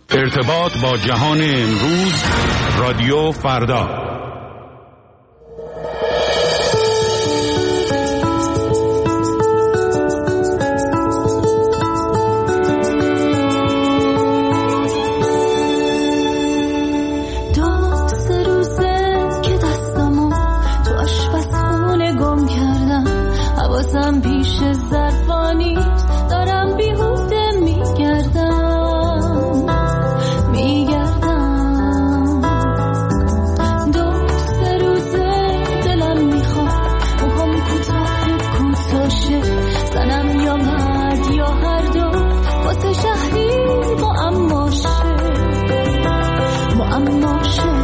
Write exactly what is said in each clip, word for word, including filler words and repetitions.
ارتباط با جهان امروز، رادیو فردا. حواسم پیش ظرفانی دارم بیهوده میگردم میگردم دو سه روزه دلم میخواد موهام کوتاه کوتاشه زنم یا مرد یا هر دو واسه شهری معماشه معماشه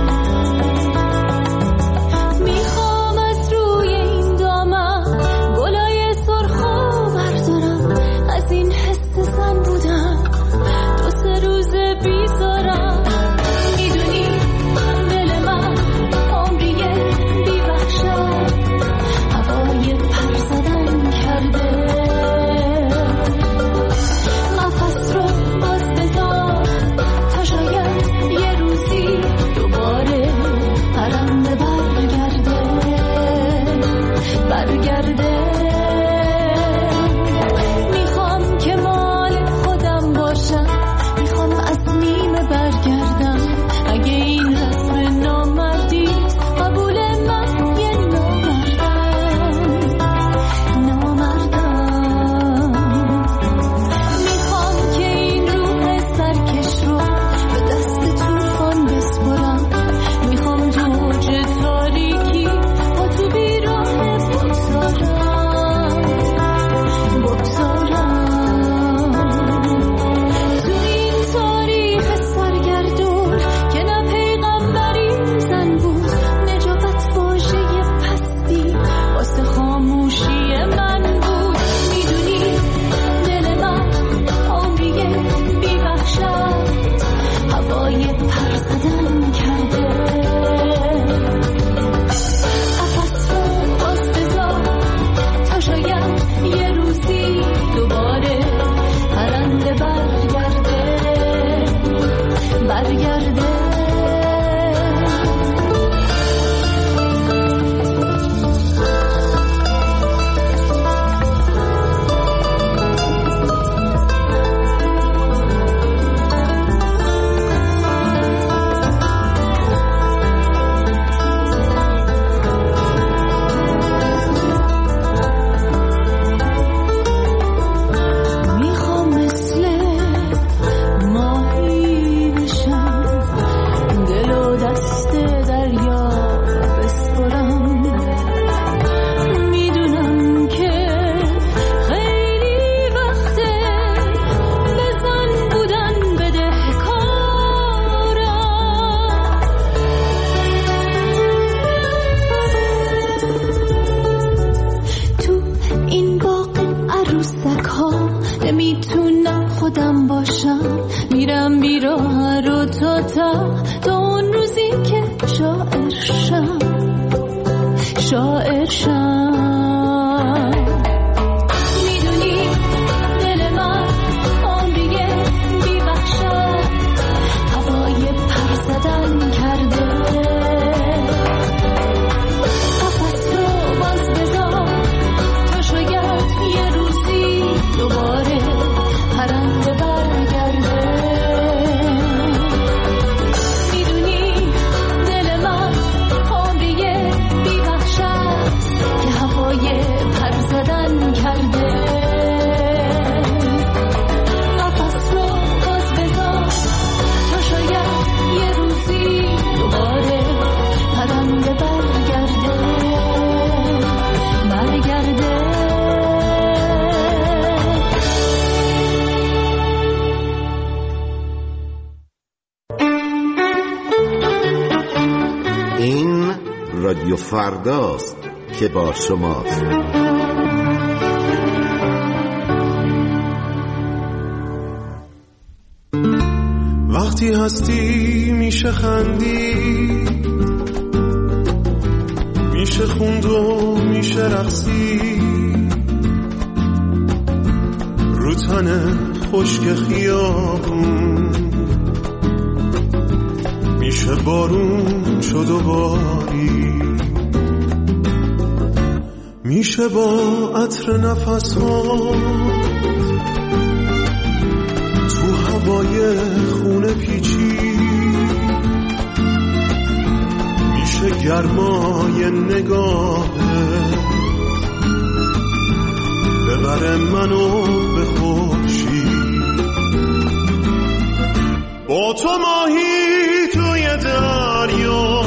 رادیو فرداست که با شماست. وقتی هستی میشه خندی، میشه خوند و میشه رقصی، رو تن خشک خیابون میشه بارون شد و باری، میشه با عطر نفس ها تو هوای خونه پیچی، میشه گرمای نگاهه ببره منو به خورشید. با تو ماهی توی دریا،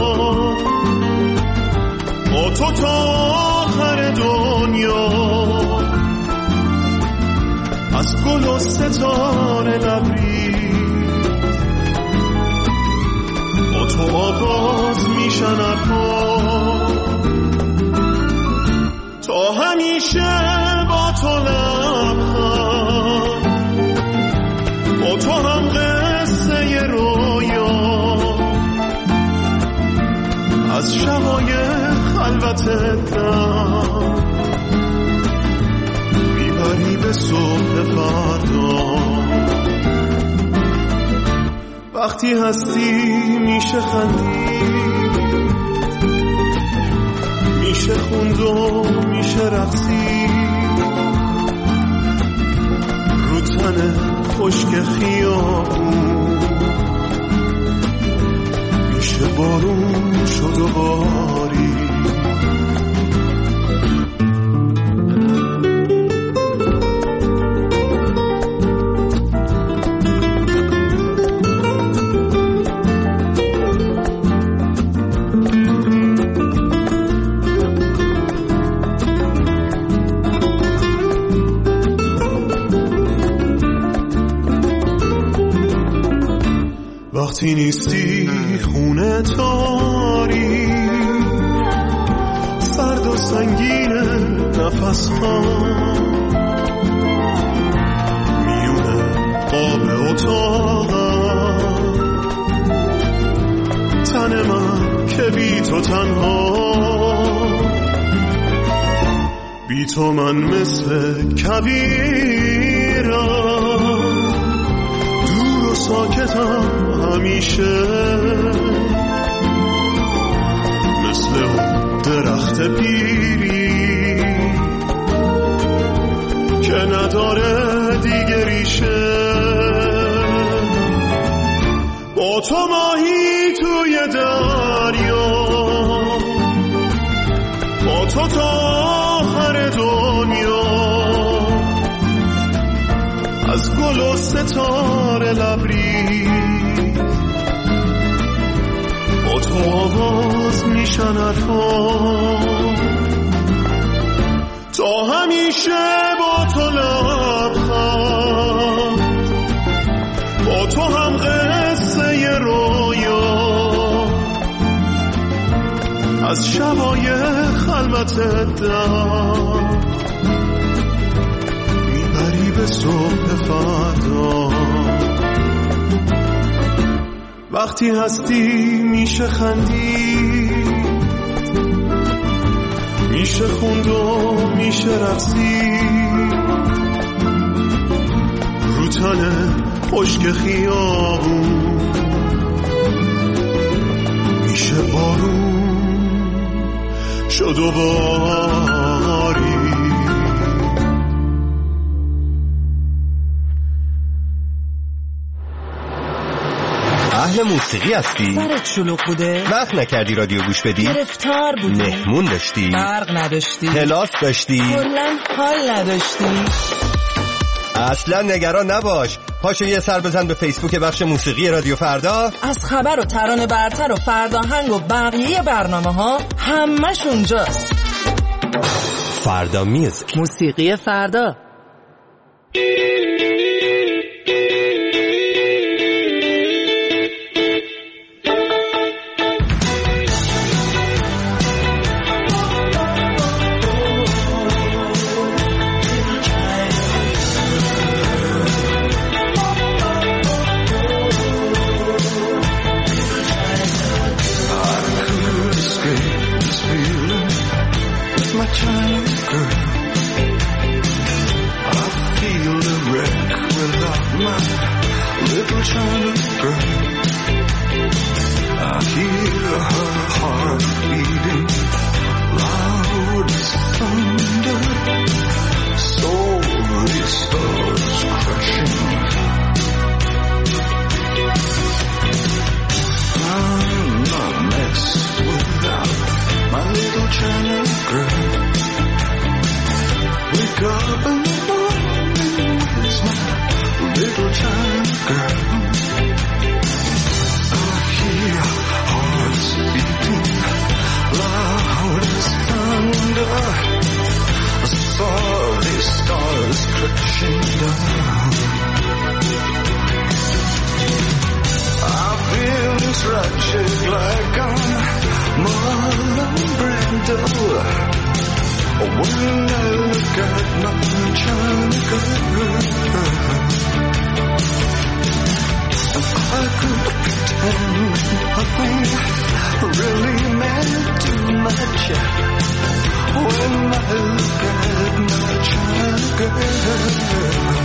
با تو تا آخر دنیا، از گل و ستاره لبریز، با تو آغاز میشن حرفا، تا همیشه با تو لبخند، با تو هم قصه رویا، از شبای خلوت دم میبری به صبح فردا. وقتی هستی میشه خندی، میشه خوند و میشه رقصی، رو تن خشک خیابون میشه بارون شد و باری. وقتی نیستی خونه تاری، سرد و سنگین نفس ها میونه آب اتاقم، تن من که بی تو تنها، بی تو من مثل کبیرم، دور و ساکتم همیشه، مثل اون درخت پیری که نداره دیگه ریشه. با تو ماهی توی دریا، با تو تا آخر دنیا، از گل و ستاره لبریز، با تو آواز میشن حرفا، تا همیشه با تو لبخند، با تو هم قصه رویا، از شبای خلوت دم میبری به صبح فردا. وقتی هستی میشه خندی، میشه خوند و میشه رقصی، رو تن خشک خیابون میشه بارون شد و باری. اهل موسیقی هستی؟ سرت شلوغ بوده؟ وقت نکردی رادیو گوش بدی؟ گرفتار بودی؟ مهمون داشتی؟ برق نداشتی؟ کلاس داشتی؟ کلاً حال نداشتی؟ اصلا نگران نباش، پاشو یه سر بزن به فیسبوک بخش موسیقی رادیو فردا. از خبر و ترانه برتر و فرداهنگ و بقیه برنامه ها همش اونجاست. فردا میوزیک، موسیقی فردا. little China girl. I tragic like I'm Marlon Brando. When I look at my China girl, I could pretend nothing really meant too much. When I look at my China girl,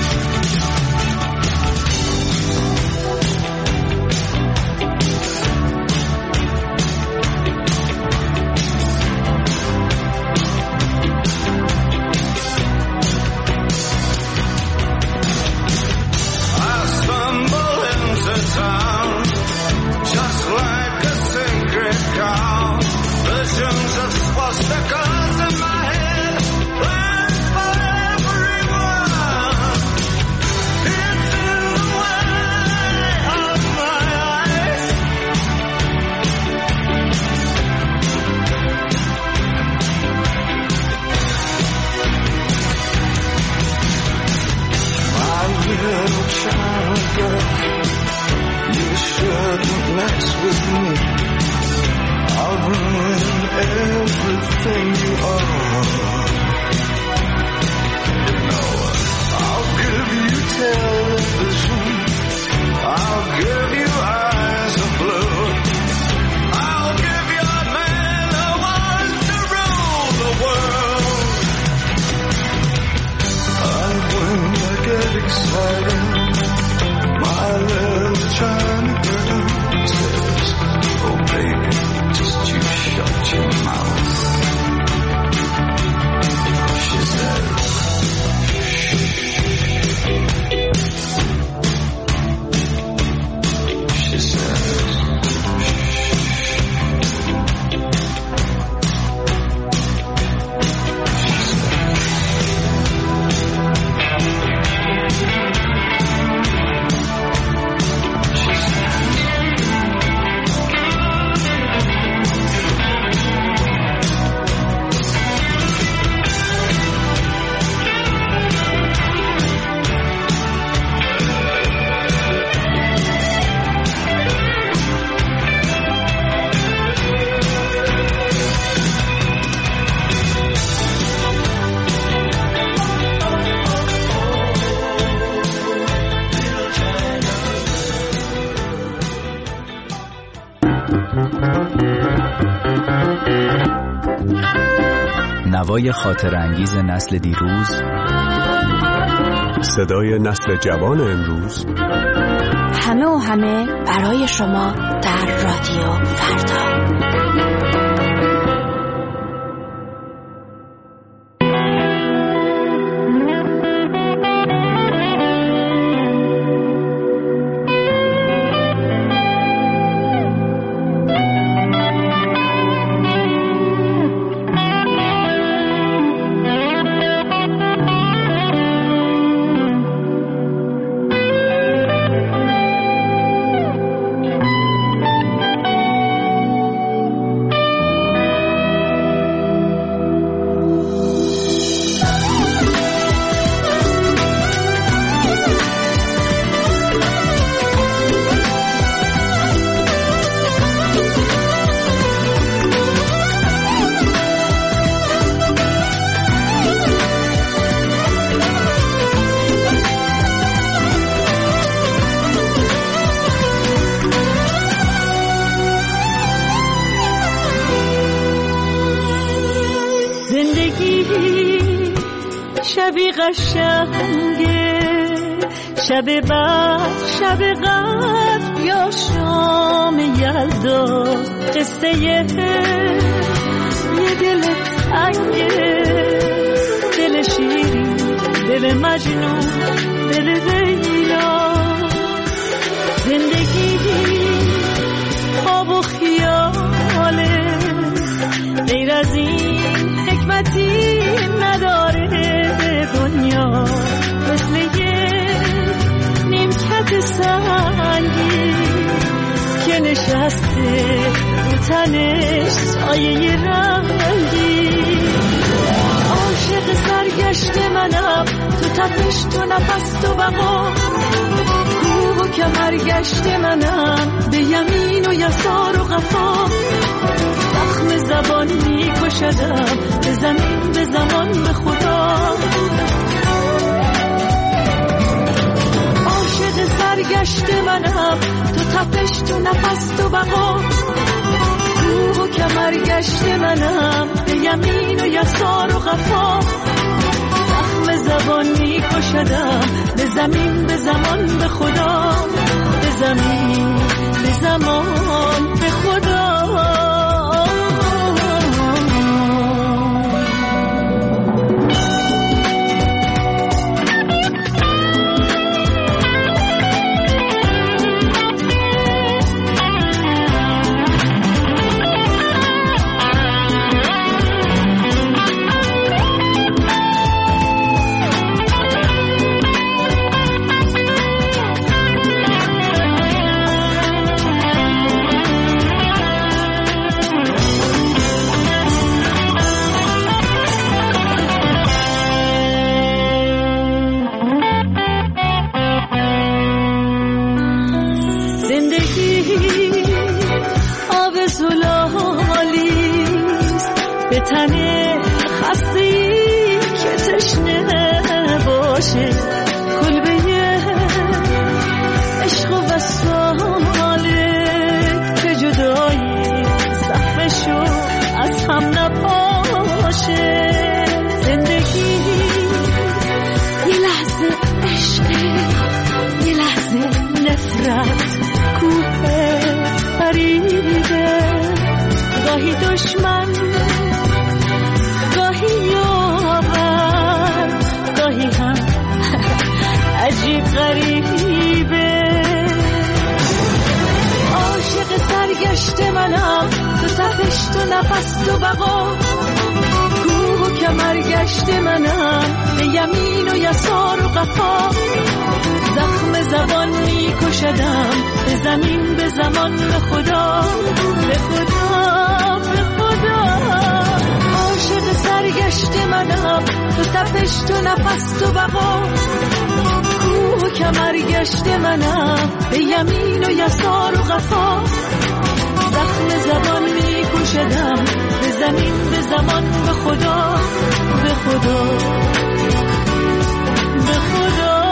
نوای خاطر انگیز نسل دیروز، صدای نسل جوان امروز، همه و همه برای شما در رادیو فردا. شبی قشنگه، شب بعد شب قدر یا شام یلدا، قصه یه دل تنگه، دل شیرین، دل مجنون، دل لیلا. زندگی خواب و خیاله، غیر از این حکمتی نداره دنیا. مثل یه نیمکت سنگی که نشسته رو تنش سایه رنگی. عاشق سرگشت منم، تو تپش، تو نفس، تو بقا، کمرگشت منم به یمین و یسار و قفا زخم زبان می کشدم به زمین به زمان به خدا عاشق سرگشت منم تو تپش تو نفس تو بقا روح و کمرگشت منم به یمین و یسار و قفا زخم زبان می کشدم به زمین به زمان به خدا به زمین به زمان به خدا تنه خسته‌ای که تشنه باشه کلبه عشق و وصاله که جدایی صفشو از هم نپاشه زندگی یه لحظه عشقه یه لحظه نفرت کوه فریده گاهی دشمن عجیب غریبه عاشق سرگشت منم تو تپش تو نفس تو بقا کوه و کمرگشت منم به یمین و یسار و قفا زخم زبان می کشدم به زمین به زمان به خدا به خدا به خدا عاشق سرگشت منم تو تپش تو نفس تو بقا کوه و کمرگشت منم به یمین و یسار و قفا زخم زبان می کشدم به زمین به زمان به خدا به خدا به خدا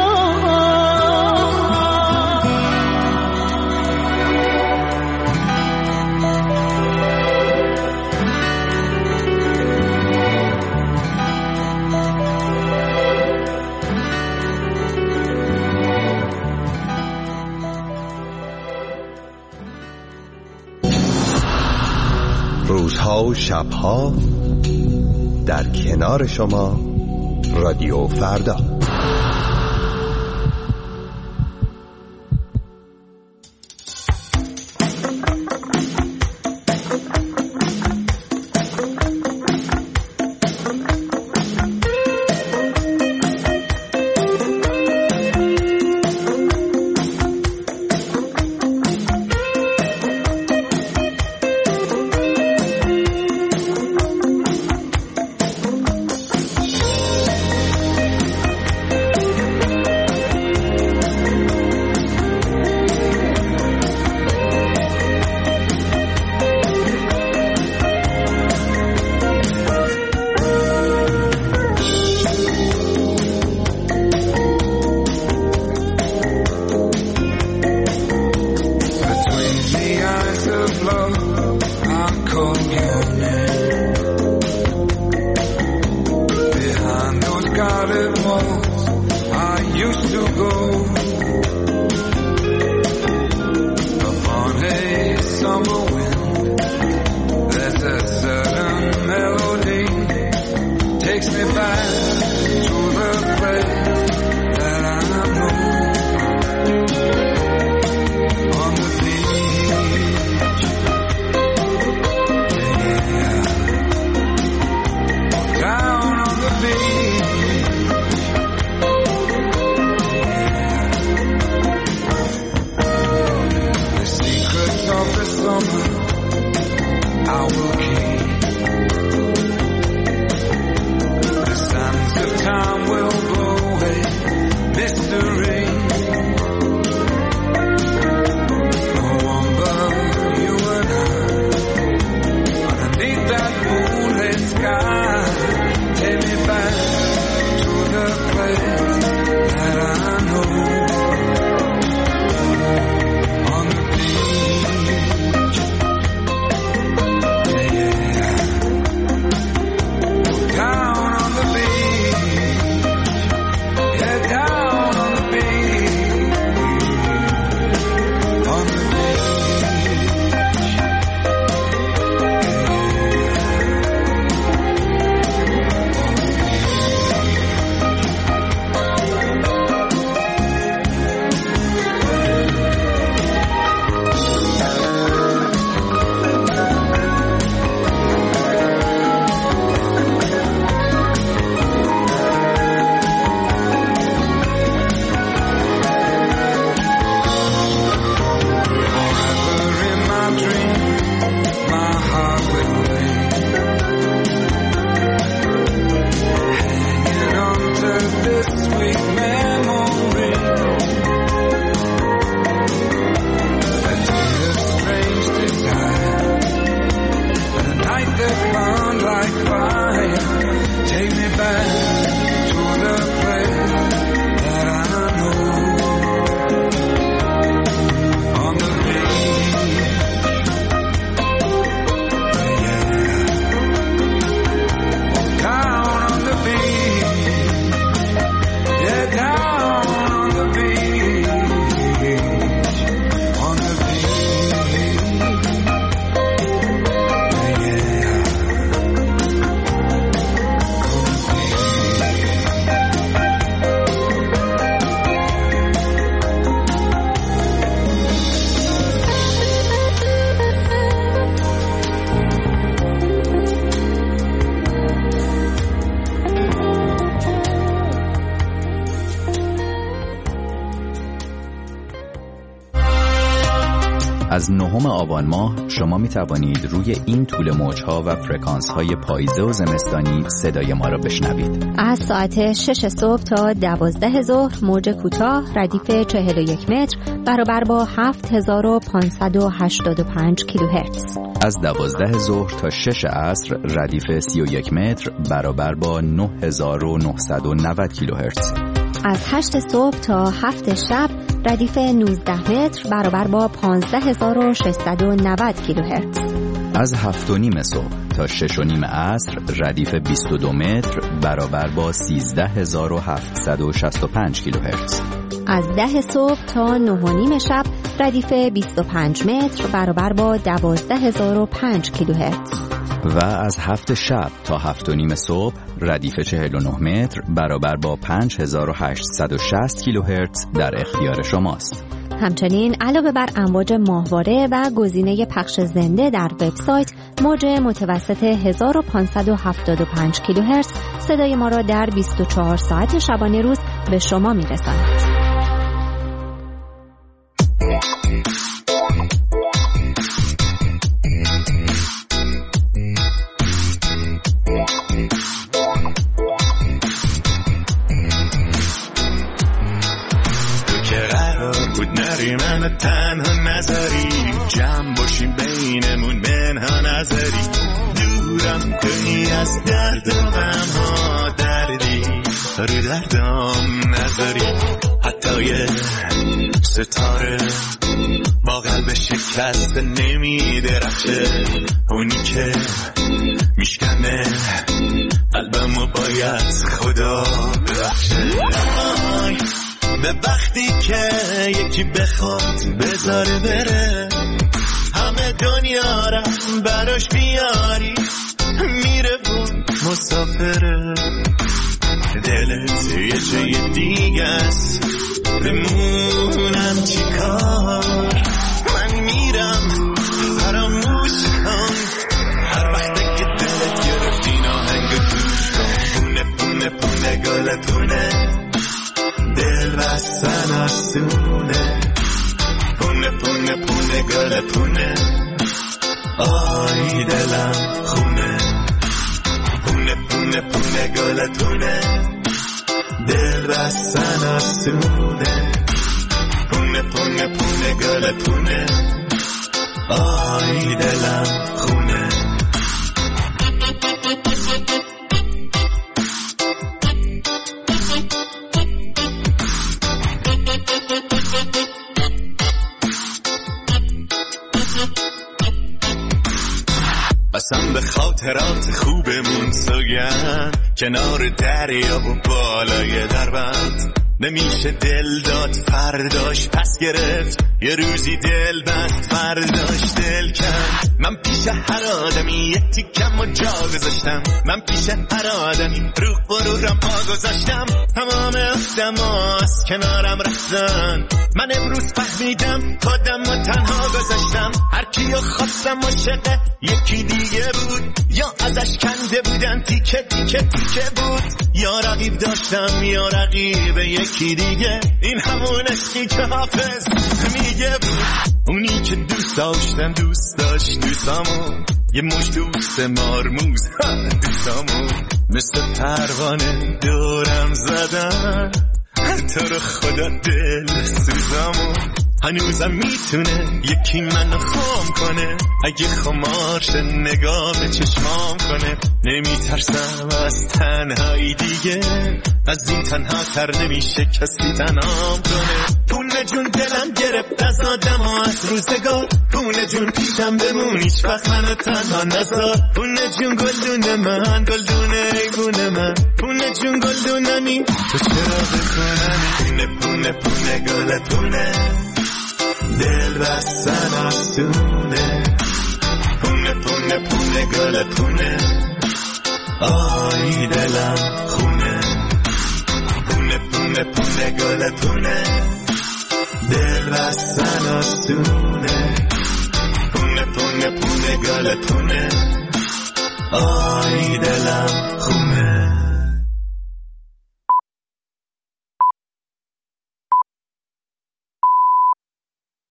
روزها و شبها در کنار شما رادیو فردا. از نهم آبان ماه شما می توانید روی این طول موج‌ها و فرکانس‌های پاییزه و زمستانی صدای ما را بشنوید. از ساعت شش صبح تا دوازده ظهر موج کوتاه ردیف چهل و یک متر برابر با هفت هزار و پانصد و هشتاد و پنج کیلوهرتز. از دوازده ظهر تا شش عصر ردیف سی و یک متر برابر با نه هزار و نهصد و نود کیلوهرتز. از هشت صبح تا هفت شب ردیف نوزده متر برابر با پانزده هزار و ششصد و نود کیلوهرتز. از هفت و نیم صبح تا شش و نیم عصر ردیف بیست و دو متر برابر با سیزده هزار و هفتصد و شصت و پنج کیلوهرتز. از ده صبح تا نه و نیم شب ردیف بیست و پنج متر برابر با دوازده هزار و پنج کیلوهرتز. و از هفت شب تا هفت و نیم صبح ردیف چهل و نه متر برابر با پنج هزار و هشتصد و شصت کیلوهرتز در اختیار شماست. همچنین علاوه بر امواج ماهواره و گزینه پخش زنده در وبسایت، موج متوسط هزار و پانصد و هفتاد و پنج کیلوهرتز صدای ما را در بیست و چهار ساعت شبانه روز به شما می‌رساند. من تنها نظری جمع باشیم بینمون منها نظری دورم کنی از درد و غمها دردی رو دردم نظری حتی یه ستاره با قلب شکست نمی درخشه اونی که میشکنه قلبمو باید خدا ببخشه به وقتی که یکی بخواد بذاره بره همه دنیا را براش بیاری میره بود مسافره دلت یه جای دیگه است بمونم چی کار من میرم فراموش کن هر وقت که دلت گرفتی ناهنگ توش کن پونه پونه پونه گلتونه دل بستن آسونه پونه پونه پونه گل پونه آی دلم خونه پونه پونه پونه گل پونه دل بستن آسونه پونه پونه پونه گل پونه آی دلم خونه قسم به خاطرات خوبمون سوگند کنار دریا و بالای دربند نمیشه دل داد فرداش پس گرفت یه روزی دل بست فرداش دل کند من پیش هر آدمی یه تیکم و جا گذاشتم من پیش هر آدمی رو غرورم پا گذاشتم تمام آدما از کنارم رفتن من امروز فهمیدم خودم و تنها گذاشتم هر کیو خواستم عاشق یکی دیگه بود یا ازش کنده بودن تیکه تیکه تیکه بود یا رقیب داشتم یا رقیب یکی دیگه این همون عشقی که حافظ میگه بود اونی که دوست داشتم دوست داشت دوستامو یه مش دوست مارموز دوستامو مثل پروانه دورم زدن تو رو خدا دل سوزامو هنوزم میتونه یکی منو خام کنه اگه خمارش نگاه به چشمام کنه نمیترسم از تنهایی دیگه از این تنها تر نمیشه کسی تنهام کنه پونه جون دلم گرفت از آدم ها از روزگار پونه جون پیشم بمون هیچ وقت منو تنها نذار پونه جون گلدون من گلدون ایبون من پونه جون گلدونمی تو چرا بکنمی پونه پونه پونه گلتونه دل بستن آسونه پونه پونه پونه گل پونه آی دلم خونه پونه پونه پونه گل پونه دل بستن آسونه پونه پونه پونه گل پونه آی دلم خونه